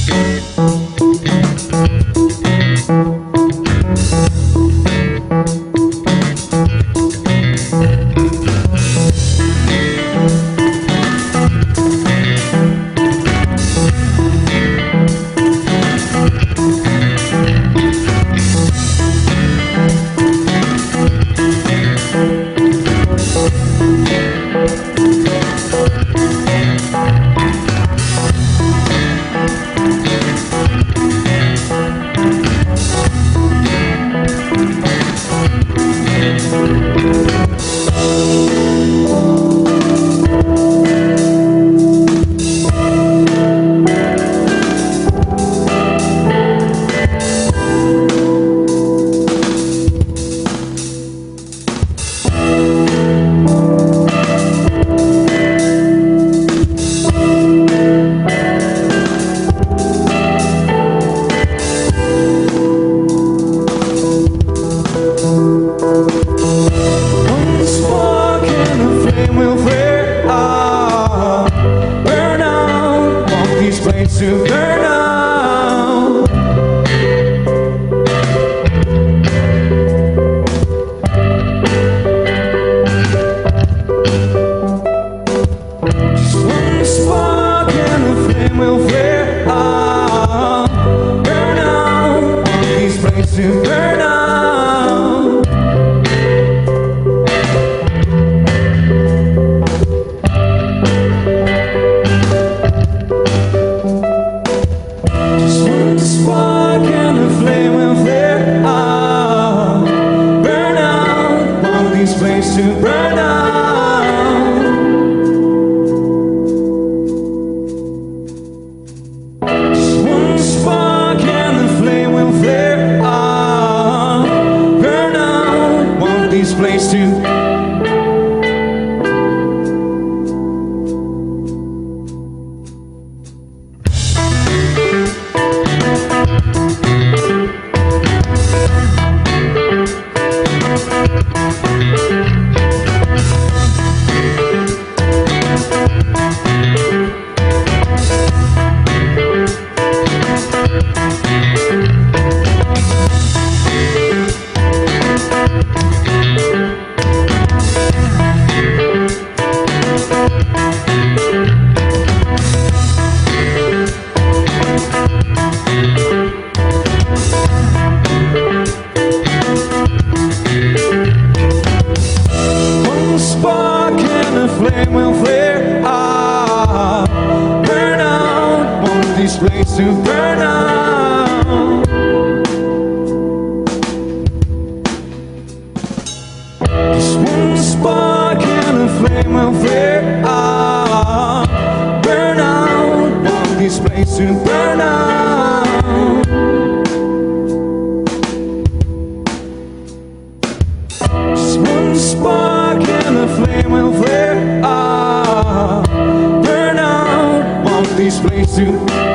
To burn out. Just one spark and the flame will flare out. Burn out, want these flames to burn out. Spark and the flame will flare out. Burn out, want these flames to burn out. Just one spark and the flame will flare out. Burn out, want these flames to flame will flare out. Burn out, want these flames to burn out. Just one spark and the flame will flare out. Burn out, want these flames to burn out. Just one spark and the flame will flare out. Burn out, want these flames to